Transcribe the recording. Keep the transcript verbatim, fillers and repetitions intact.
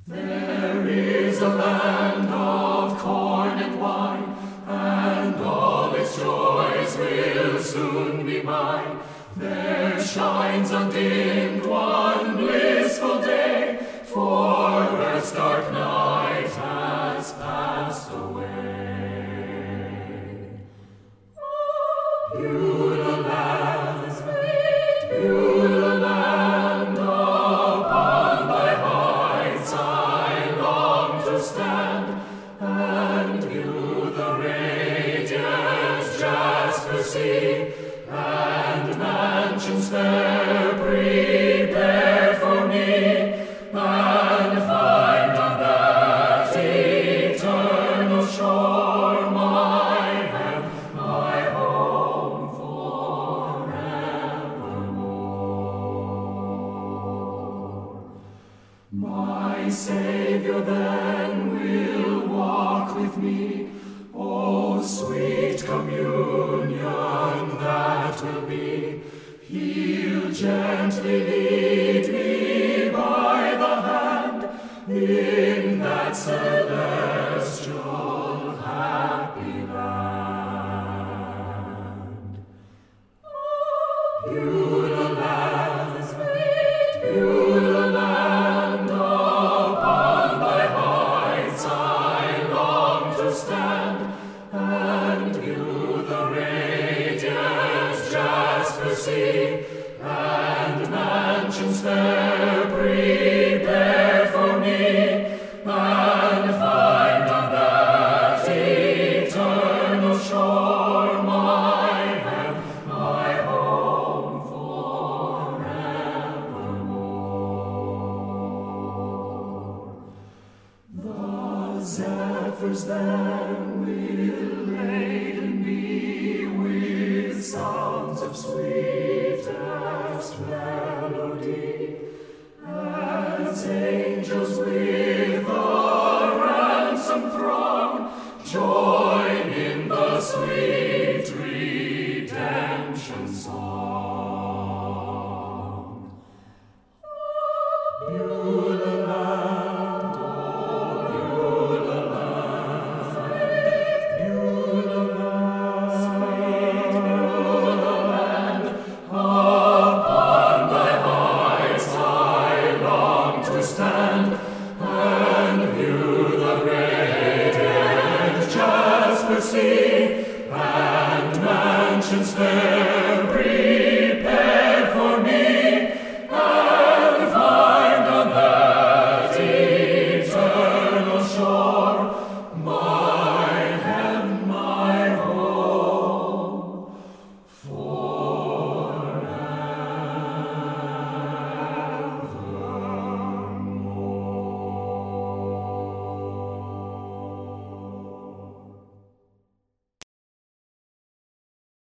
There is a land of corn and wine, and all its joys will soon be mine. There shines undimmed one blissful day, for earth's dark night has passed away. Beulah land, sweet Beulah land, upon thy heights I long to stand, and view the radiant jasper sea, and mansions fair prepared for me, and find on that eternal shore my home, my home forevermore. My Savior then will walk with me, oh sweet communion that will be. He'll gently lead me by the hand in that celestial happy land. Beulah land, sweet Beulah land, upon thy heights I long to stand, and view the radiant jasper sea, and mansions fair prepared for me, and find on that eternal shore my home, my home forevermore. The zephyrs then will laden be with sounds of sweetest melody, as angels with the ransomed throng join in the sweet redemption song.